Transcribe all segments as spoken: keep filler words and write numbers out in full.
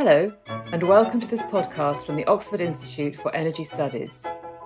Hello, and welcome to this podcast from the Oxford Institute for Energy Studies.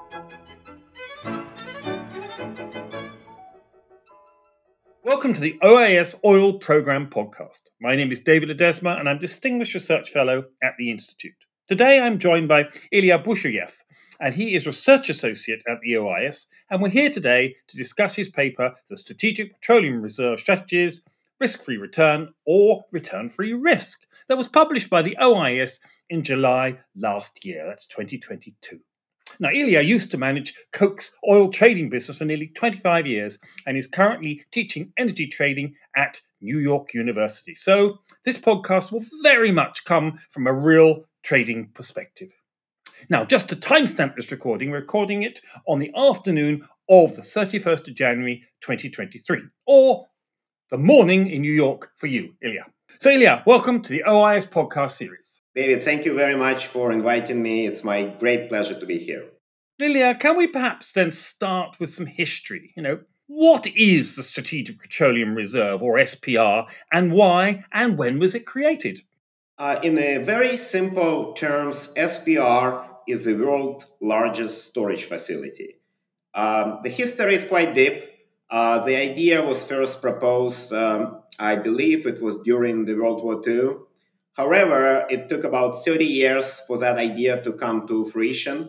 Welcome to the O A S Oil Programme podcast. My name is David Ledesma and I'm Distinguished Research Fellow at the Institute. Today I'm joined by Ilya Bushiryev, and he is Research Associate at the O I S, and we're here today to discuss his paper, The Strategic Petroleum Reserve Strategies, Risk-Free Return or Return-Free Risk, that was published by the O I S in July last year, that's twenty twenty-two. Now, Ilya used to manage Koch's oil trading business for nearly twenty-five years and is currently teaching energy trading at New York University. So this podcast will very much come from a real trading perspective. Now, just to timestamp this recording, we're recording it on the afternoon of the thirty-first of January twenty twenty-three, or the morning in New York for you, Ilya. So Ilya, welcome to the O I S podcast series. David, thank you very much for inviting me. It's my great pleasure to be here. Ilya, can we perhaps then start with some history? You know, what is the Strategic Petroleum Reserve, or S P R, and why and when was it created? Uh, in a very simple terms, S P R is the world's largest storage facility. Um, the history is quite deep. Uh, the idea was first proposed, um, I believe it was during the World War Two. However, it took about thirty years for that idea to come to fruition.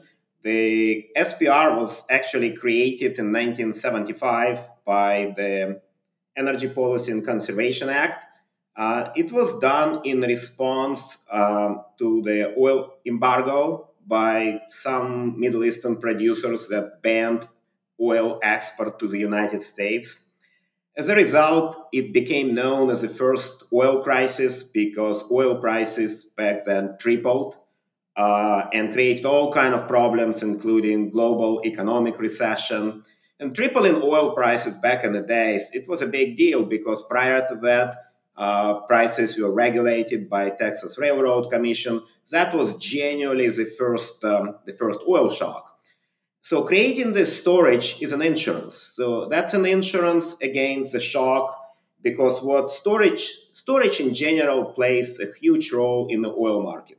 The S P R was actually created in nineteen seventy-five by the Energy Policy and Conservation Act. Uh, it was done in response um, to the oil embargo by some Middle Eastern producers that banned oil export to the United States. As a result, it became known as the first oil crisis because oil prices back then tripled uh, and created all kinds of problems, including global economic recession. And tripling oil prices back in the days, it was a big deal because prior to that, uh, prices were regulated by Texas Railroad Commission. That was genuinely the first, um, the first oil shock. So creating this storage is an insurance. So that's an insurance against the shock, because what storage storage in general plays a huge role in the oil market.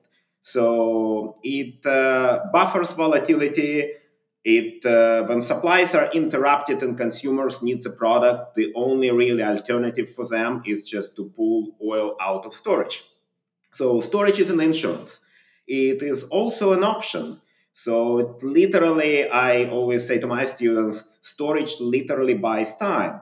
So it uh, buffers volatility. It uh, when supplies are interrupted and consumers need the product, the only really alternative for them is just to pull oil out of storage. So storage is an insurance. It is also an option. So it literally, I always say to my students, storage literally buys time.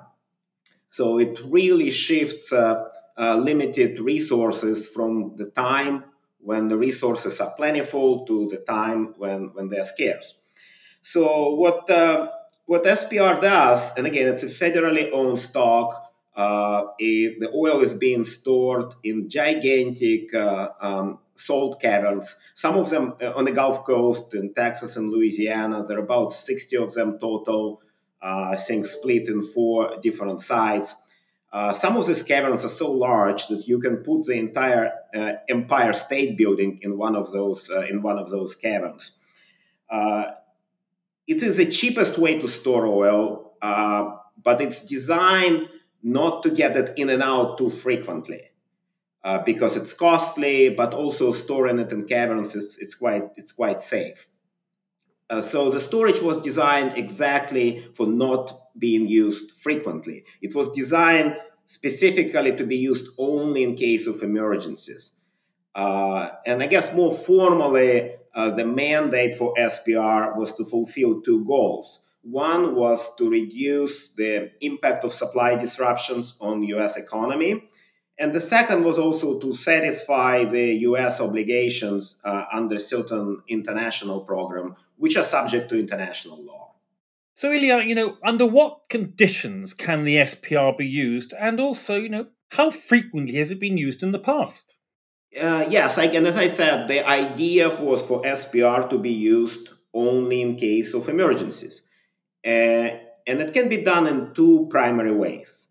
So it really shifts uh, uh, limited resources from the time when the resources are plentiful to the time when, when they're scarce. So what uh, what S P R does, and again, it's a federally owned stock. Uh, it, the oil is being stored in gigantic uh, um, salt caverns. Some of them uh, on the Gulf Coast in Texas and Louisiana. There are about sixty of them total. Uh, I think split in four different sites. Uh, some of these caverns are so large that you can put the entire uh, Empire State Building in one of those uh, in one of those caverns. Uh, It is the cheapest way to store oil, uh, but it's designed not to get it in and out too frequently uh, because it's costly, but also storing it in caverns is it's quite it's quite safe. Uh, so the storage was designed exactly for not being used frequently. It was designed specifically to be used only in case of emergencies. Uh, and I guess more formally, uh, the mandate for S P R was to fulfill two goals. One was to reduce the impact of supply disruptions on U S economy. And the second was also to satisfy the U S obligations uh, under certain international program, which are subject to international law. So Ilya, you know, under what conditions can the S P R be used? And also, you know, how frequently has it been used in the past? Uh, yes, I, and as I said, the idea was for S P R to be used only in case of emergencies. Uh, and it can be done in two primary ways.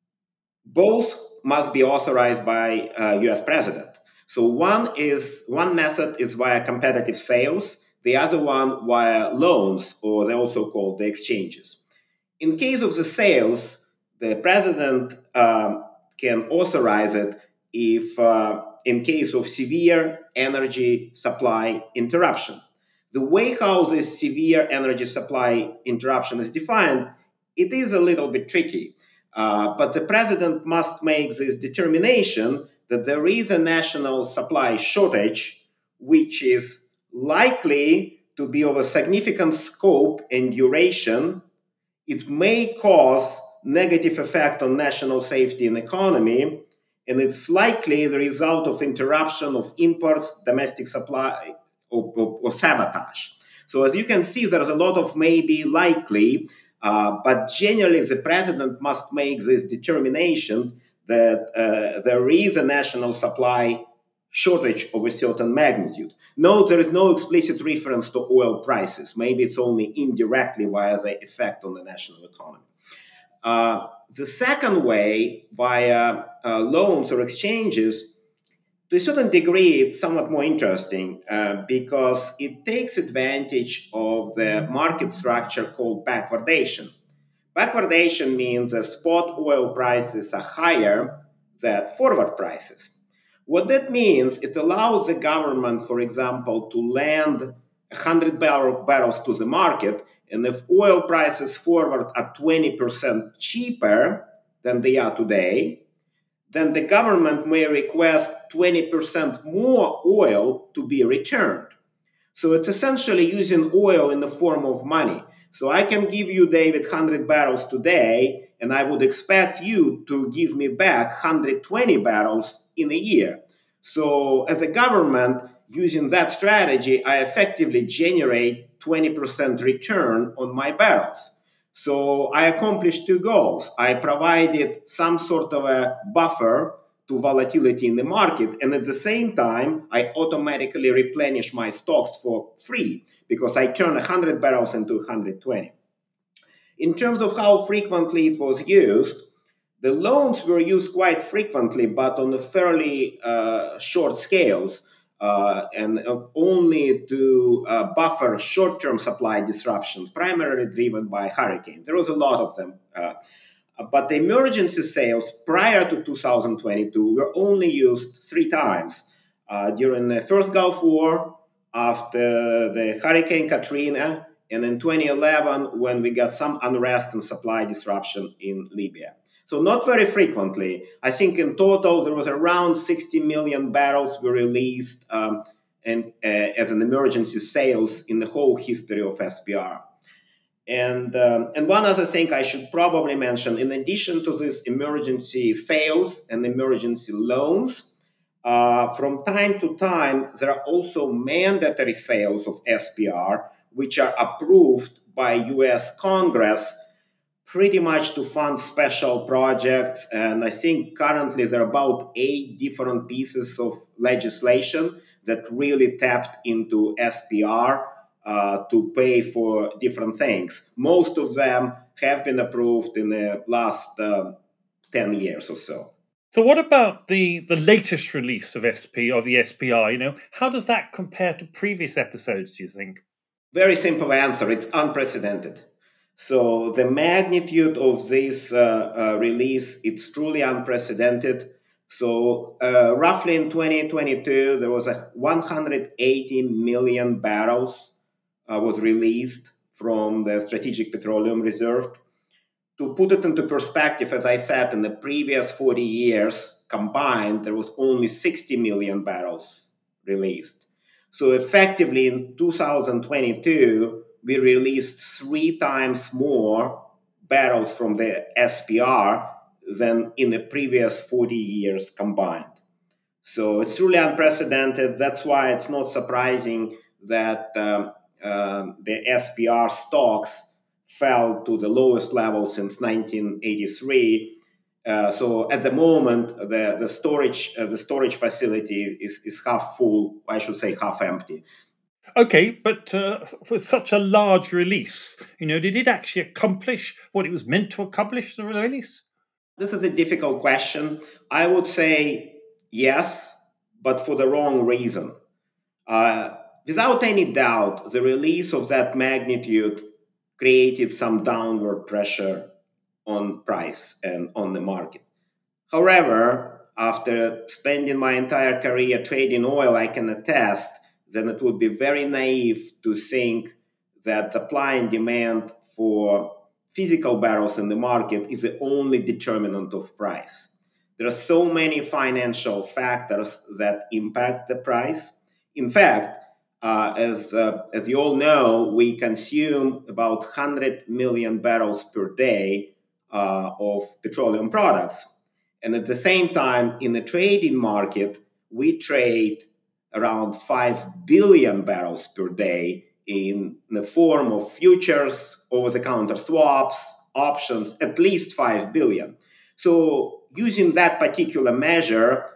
Both must be authorized by uh, U S president. So one is one method is via competitive sales, the other one via loans, or they're also called the exchanges. In case of the sales, the president um, can authorize it if uh, in case of severe energy supply interruption. The way how this severe energy supply interruption is defined, it is a little bit tricky. Uh, but the president must make this determination that there is a national supply shortage, which is likely to be of a significant scope and duration. It may cause negative effect on national safety and economy, and it's likely the result of interruption of imports, domestic supply, or, or, or sabotage. So as you can see, there's a lot of maybe likely, uh, but generally the president must make this determination that uh, there is a national supply shortage of a certain magnitude. Note there is no explicit reference to oil prices. Maybe it's only indirectly via the effect on the national economy. Uh, the second way, via uh, loans or exchanges, to a certain degree, it's somewhat more interesting uh, because it takes advantage of the market structure called backwardation. Backwardation means that spot oil prices are higher than forward prices. What that means, it allows the government, for example, to lend one hundred barrels to the market, and if oil prices forward are twenty percent cheaper than they are today, then the government may request twenty percent more oil to be returned. So it's essentially using oil in the form of money. So I can give you, David, one hundred barrels today, and I would expect you to give me back one hundred twenty barrels in a year. So as a government, using that strategy, I effectively generate twenty percent return on my barrels. So I accomplished two goals. I provided some sort of a buffer to volatility in the market, and at the same time, I automatically replenish my stocks for free because I turn one hundred barrels into one hundred twenty. In terms of how frequently it was used, the loans were used quite frequently, but on a fairly uh, short scales, uh, and uh, only to uh, buffer short-term supply disruptions, primarily driven by hurricanes. There was a lot of them. Uh, but the emergency sales prior to two thousand twenty-two were only used three times. Uh, during the first Gulf War, after the Hurricane Katrina, and in twenty eleven when we got some unrest and supply disruption in Libya. So not very frequently. I think in total there was around sixty million barrels were released um, and uh, as an emergency sales in the whole history of S P R. And um, and one other thing I should probably mention, in addition to this emergency sales and emergency loans, uh, from time to time there are also mandatory sales of S P R, which are approved by U S Congress pretty much to fund special projects. And I think currently there are about eight different pieces of legislation that really tapped into S P R uh, to pay for different things. Most of them have been approved in the last um, ten years or so. So what about the, the latest release of S P, of the S P R? You know, how does that compare to previous episodes, do you think? Very simple answer. It's unprecedented. So the magnitude of this uh, uh, release, it's truly unprecedented. So uh, roughly in twenty twenty-two, there was a one hundred eighty million barrels uh, was released from the Strategic Petroleum Reserve. To put it into perspective, as I said, in the previous forty years combined, there was only sixty million barrels released. So effectively in two thousand twenty-two, we released three times more barrels from the S P R than in the previous forty years combined. So it's truly unprecedented. That's why it's not surprising that um, uh, the S P R stocks fell to the lowest level since nineteen eighty-three. Uh, so at the moment, the the storage uh, the storage facility is, is half full. I should say half empty. Okay, but uh, with such a large release, you know, did it actually accomplish what it was meant to accomplish, the release? This is a difficult question. I would say yes, but for the wrong reason. Uh, without any doubt, the release of that magnitude created some downward pressure on price and on the market. However, after spending my entire career trading oil, I can attest that it would be very naive to think that supply and demand for physical barrels in the market is the only determinant of price. There are so many financial factors that impact the price. In fact, uh, as, uh, as you all know, we consume about one hundred million barrels per day uh, of petroleum products. And at the same time, in the trading market, we trade around five billion barrels per day in the form of futures, over-the-counter swaps, options, at least five billion. So using that particular measure,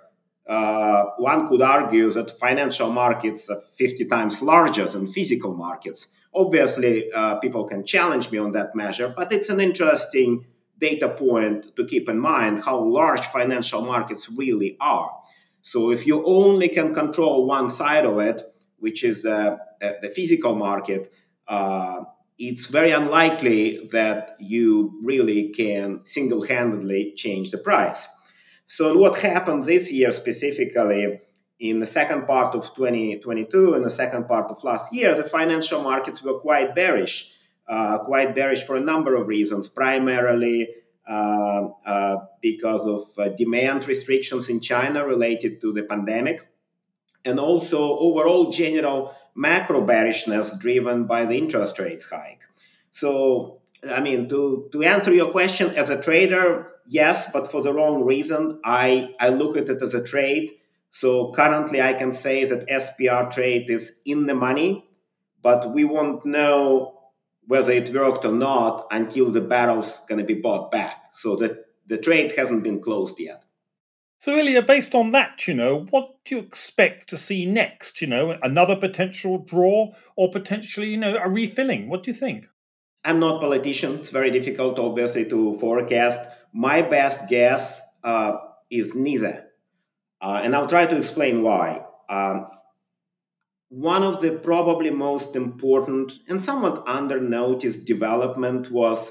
uh, one could argue that financial markets are fifty times larger than physical markets. Obviously, uh, people can challenge me on that measure, but it's an interesting data point to keep in mind how large financial markets really are. So if you only can control one side of it, which is uh, the physical market, uh, it's very unlikely that you really can single-handedly change the price. So what happened this year specifically, in the second part of twenty twenty-two and the second part of last year, the financial markets were quite bearish, uh, quite bearish for a number of reasons, primarily uh, uh, because of uh, demand restrictions in China related to the pandemic, and also overall general macro bearishness driven by the interest rates hike. So, I mean, to, to answer your question, as a trader, yes, but for the wrong reason. I, I look at it as a trade. So currently I can say that S P R trade is in the money, but we won't know whether it worked or not until the barrel's going to be bought back. So that the trade hasn't been closed yet. So, Ilya, based on that, you know, what do you expect to see next? You know, another potential draw or potentially, you know, a refilling? What do you think? I'm not a politician. It's very difficult, obviously, to forecast. My best guess uh, is neither. Uh, and I'll try to explain why. Um, one of the probably most important and somewhat under-noticed development was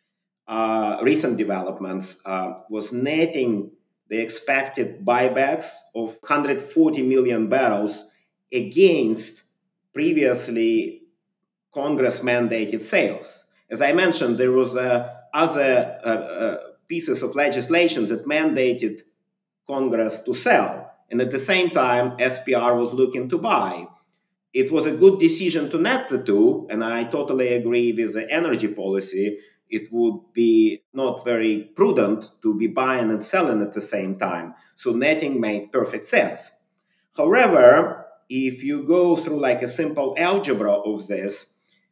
uh, recent developments uh, was netting the expected buybacks of one hundred forty million barrels against previously Congress mandated sales. As I mentioned, there was uh, other uh, uh, pieces of legislation that mandated Congress to sell. And at the same time, S P R was looking to buy. It was a good decision to net the two, and I totally agree with the energy policy. It would be not very prudent to be buying and selling at the same time. So netting made perfect sense. However, if you go through like a simple algebra of this,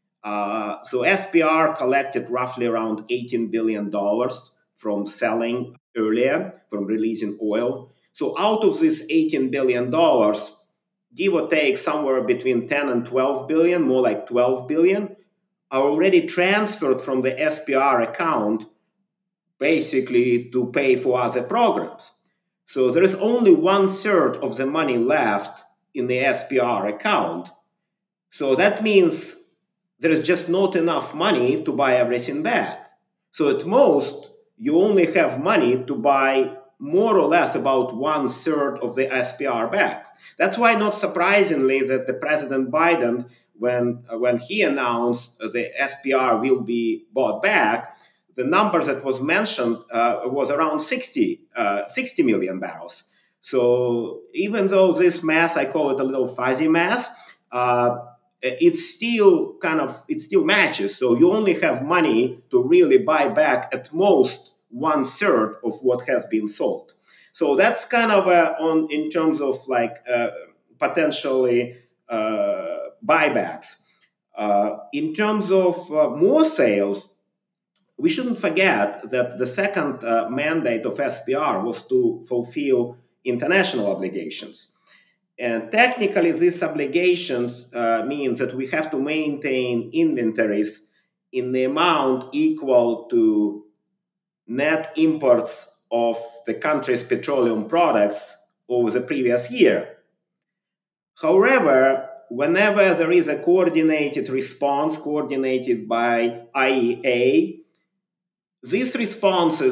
uh, so S P R collected roughly around eighteen billion dollars from selling earlier, from releasing oil. So out of this eighteen billion dollars, give or take somewhere between ten and twelve billion, more like twelve billion, are already transferred from the S P R account basically to pay for other programs. So there is only one third of the money left in the S P R account. So that means there is just not enough money to buy everything back. So at most, you only have money to buy more or less about one third of the S P R back. That's why, not surprisingly, that the President Biden, when, uh, when he announced the S P R will be bought back, the number that was mentioned uh, was around sixty, uh, sixty million barrels. So even though this math, I call it a little fuzzy math, uh, it's still kind of, it still matches. So you only have money to really buy back at most one third of what has been sold. So that's kind of uh, on in terms of like uh, potentially uh, buybacks. Uh, in terms of uh, more sales, we shouldn't forget that the second uh, mandate of S P R was to fulfill international obligations. And technically, these obligations uh, mean that we have to maintain inventories in the amount equal to net imports of the country's petroleum products over the previous year. However, whenever there is a coordinated response coordinated by I E A, these responses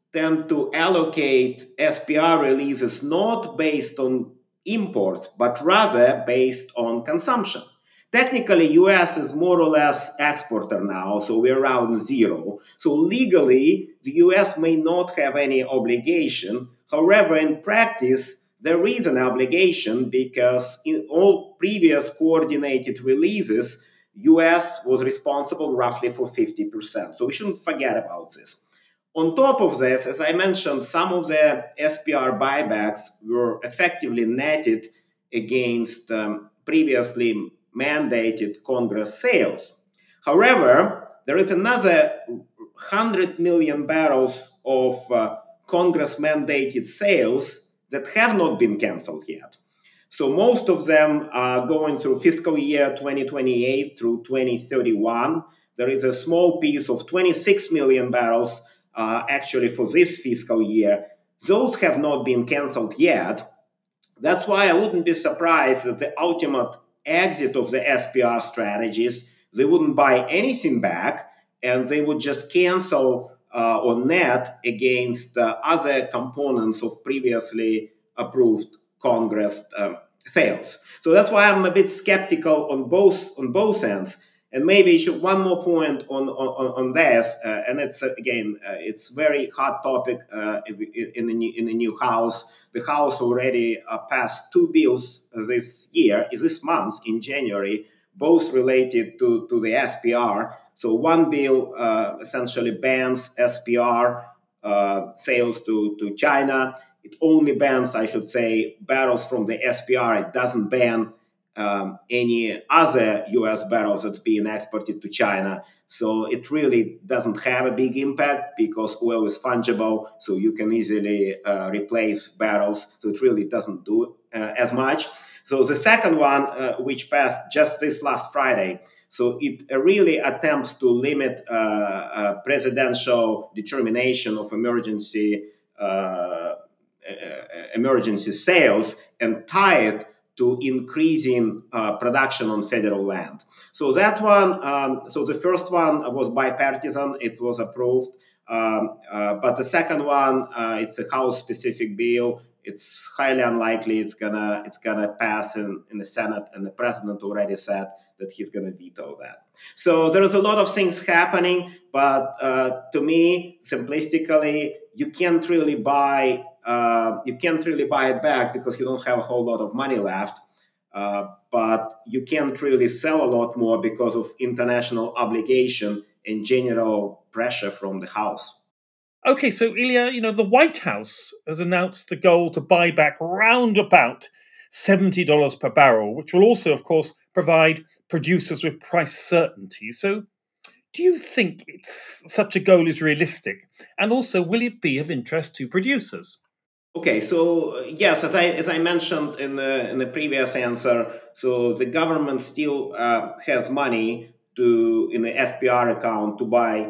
tend to allocate S P R releases not based on imports, but rather based on consumption. Technically, U S is more or less exporter now, so we're around zero. So legally, the U S may not have any obligation. However, in practice, there is an obligation because in all previous coordinated releases, U S was responsible roughly for fifty percent. So we shouldn't forget about this. On top of this, as I mentioned, some of the S P R buybacks were effectively netted against um, previously mandated Congress sales. However, there is another one hundred million barrels of uh, Congress mandated sales that have not been canceled yet. So most of them are going through fiscal year twenty twenty-eight through twenty thirty-one. There is a small piece of twenty-six million barrels uh, actually for this fiscal year. Those have not been canceled yet. That's why I wouldn't be surprised that the ultimate exit of the S P R strategies, they wouldn't buy anything back and they would just cancel uh, or net against uh, other components of previously approved Congress um, sales. So that's why I'm a bit skeptical on both on both ends. And maybe should, one more point on on, on this, uh, and it's uh, again, uh, it's very hot topic uh, in, in the new, in the new House. The House already uh, passed two bills this year, this month in January, both related to, to the S P R. So one bill uh, essentially bans S P R uh, sales to, to China. It only bans, I should say, barrels from the S P R. It doesn't ban Um, any other U S barrels that's being exported to China. So it really doesn't have a big impact because oil is fungible, so you can easily uh, replace barrels. So it really doesn't do uh, as much. So the second one, uh, which passed just this last Friday, so it uh, really attempts to limit uh, uh, presidential determination of emergency uh, uh, emergency sales and tie it to increasing uh, production on federal land. So that one, um, so the first one was bipartisan, it was approved, um, uh, but the second one, uh, it's a House-specific bill. It's highly unlikely it's gonna it's gonna pass in, in the Senate, and the president already said that he's gonna veto that. So there is a lot of things happening, but uh, to me, simplistically, you can't really buy uh, you can't really buy it back because you don't have a whole lot of money left. Uh, but you can't really sell a lot more because of international obligation and general pressure from the House. Okay, so Ilya, you know, the White House has announced the goal to buy back round about seventy dollars per barrel, which will also, of course, provide producers with price certainty. So do you think it's, such a goal is realistic? And also, will it be of interest to producers? Okay, so uh, yes, as I as I mentioned in the in the previous answer, so the government still uh, has money to in the S P R account to buy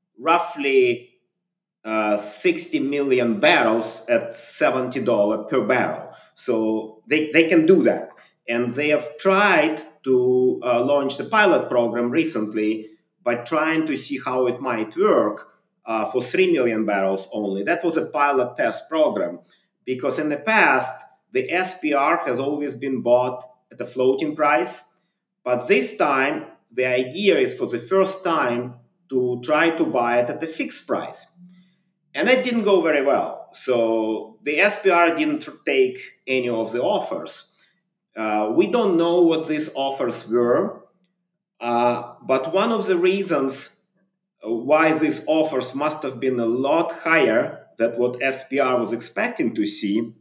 roughly uh, sixty million barrels at seventy dollars per barrel. So they, they can do that. And they have tried to uh, launch the pilot program recently by trying to see how it might work uh, for three million barrels only. That was a pilot test program because in the past, the S P R has always been bought at a floating price. But this time, the idea is for the first time to try to buy it at a fixed price. And that didn't go very well. So the S P R didn't take any of the offers. Uh, we don't know what these offers were, uh, but one of the reasons why these offers must have been a lot higher than what S P R was expecting to see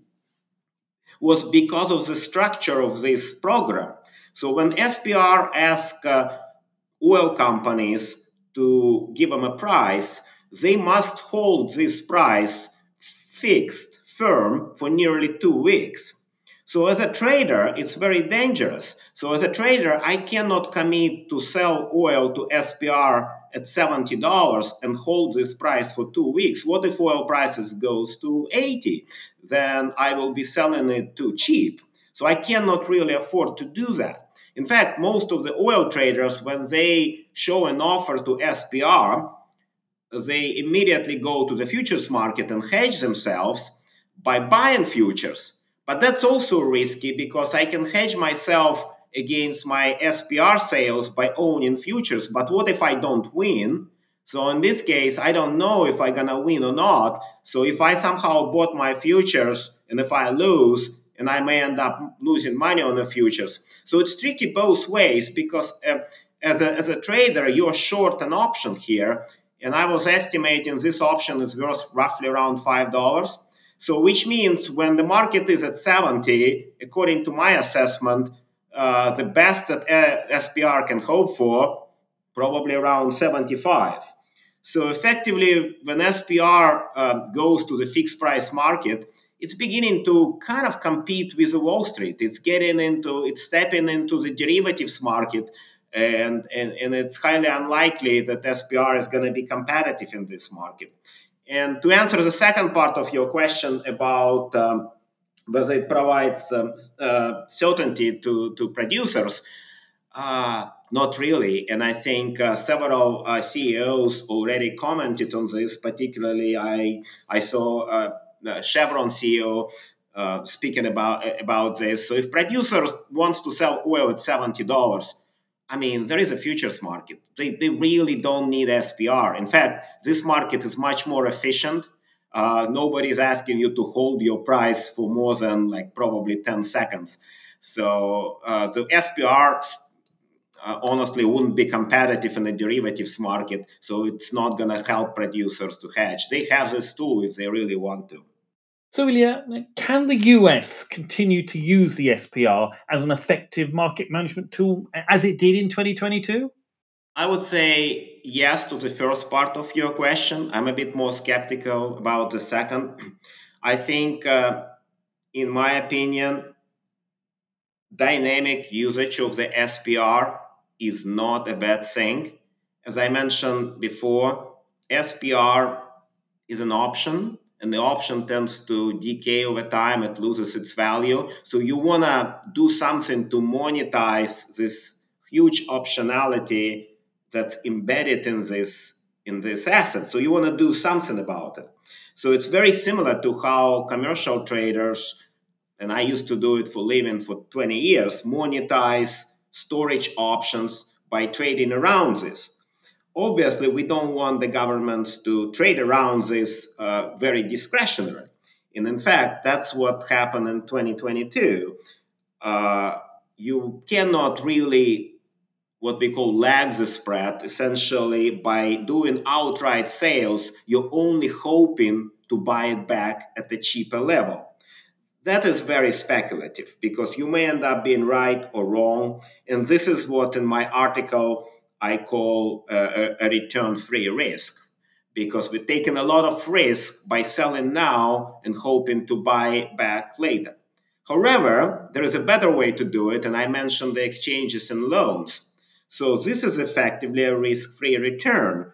was because of the structure of this program. So when S P R asked uh, oil companies to give them a price, they must hold this price fixed, firm, for nearly two weeks. So as a trader, it's very dangerous. So as a trader, I cannot commit to sell oil to S P R at seventy dollars and hold this price for two weeks. What if oil prices goes to eighty? Then I will be selling it too cheap. So I cannot really afford to do that. In fact, most of the oil traders, when they show an offer to S P R, they immediately go to the futures market and hedge themselves by buying futures. But that's also risky because I can hedge myself against my S P R sales by owning futures. But what if I don't win? So in this case, I don't know if I'm gonna win or not. So if I somehow bought my futures and if I lose, and I may end up losing money on the futures. So it's tricky both ways because uh, as, a, as a trader, you're short an option here. And I was estimating this option is worth roughly around five dollars. So which means when the market is at seventy, according to my assessment, uh, the best that S P R can hope for, probably around seventy-five. So effectively, when S P R uh, goes to the fixed price market, it's beginning to kind of compete with Wall Street. It's getting into, it's stepping into the derivatives market, and, and, and it's highly unlikely that S P R is going to be competitive in this market. And to answer the second part of your question about um, whether it provides um, uh, certainty to, to producers, uh, not really. And I think uh, several uh, C E Os already commented on this. Particularly, I I saw uh, Chevron C E O uh, speaking about about this. So if producers wants to sell oil at seventy dollars, I mean, there is a futures market. They they really don't need S P R. In fact, this market is much more efficient. Uh, nobody is asking you to hold your price for more than like probably ten seconds. So uh, the S P R Uh, honestly wouldn't be competitive in the derivatives market, so it's not going to help producers to hedge. They have this tool if they really want to. So, Ilya, can the U S continue to use the S P R as an effective market management tool as it did in twenty twenty-two? I would say yes to the first part of your question. I'm a bit more skeptical about the second. I think, uh, in my opinion, dynamic usage of the S P R is not a bad thing. As I mentioned before, S P R is an option, and the option tends to decay over time. It loses its value. So you want to do something to monetize this huge optionality that's embedded in this in this asset. So you want to do something about it. So it's very similar to how commercial traders, and I used to do it for living for twenty years, monetize storage options by trading around this. Obviously, we don't want the government to trade around this uh, very discretionary. And in fact, that's what happened in twenty twenty-two. Uh, you cannot really, what we call lag the spread, essentially by doing outright sales, you're only hoping to buy it back at a cheaper level. That is very speculative because you may end up being right or wrong. And this is what in my article I call uh, a return-free risk, because we're taking a lot of risk by selling now and hoping to buy back later. However, there is a better way to do it, and I mentioned the exchanges and loans. So this is effectively a risk-free return.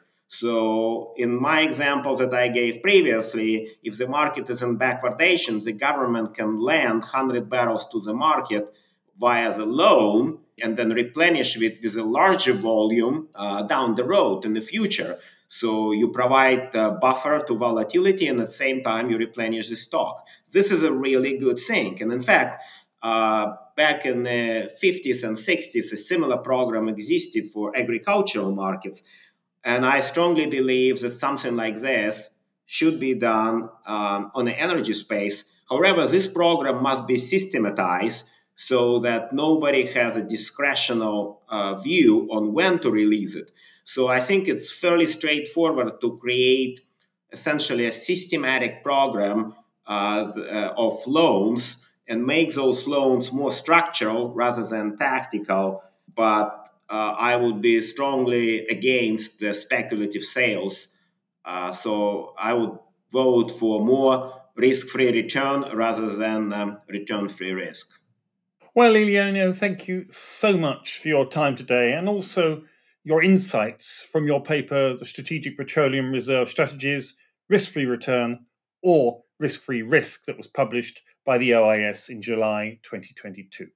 So in my example that I gave previously, if the market is in backwardation, the government can lend one hundred barrels to the market via the loan and then replenish it with a larger volume uh, down the road in the future. So you provide a buffer to volatility, and at the same time you replenish the stock. This is a really good thing. And in fact, uh, back in the fifties and sixties, a similar program existed for agricultural markets. And I strongly believe that something like this should be done um, on the energy space. However, this program must be systematized so that nobody has a discretional uh, view on when to release it. So I think it's fairly straightforward to create essentially a systematic program uh, of loans and make those loans more structural rather than tactical. But Uh, I would be strongly against the speculative sales. Uh, so I would vote for more risk-free return rather than um, return-free risk. Well, Ilya, thank you so much for your time today and also your insights from your paper, The Strategic Petroleum Reserve Strategies, Risk-Free Return or Risk-Free Risk, that was published by the O I S in July twenty twenty-two.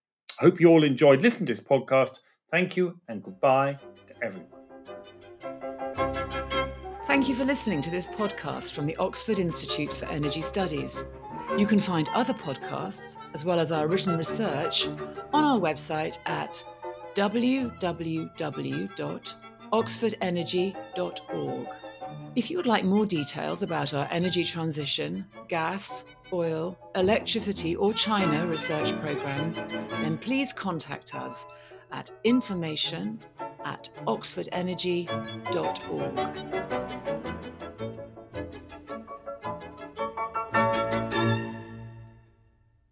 I hope you all enjoyed listening to this podcast. Thank you and goodbye to everyone. Thank you for listening to this podcast from the Oxford Institute for Energy Studies. You can find other podcasts, as well as our written research, on our website at w w w dot oxford energy dot org. If you would like more details about our energy transition, gas, oil, electricity or China research programs, then please contact us at information at oxford energy dot org.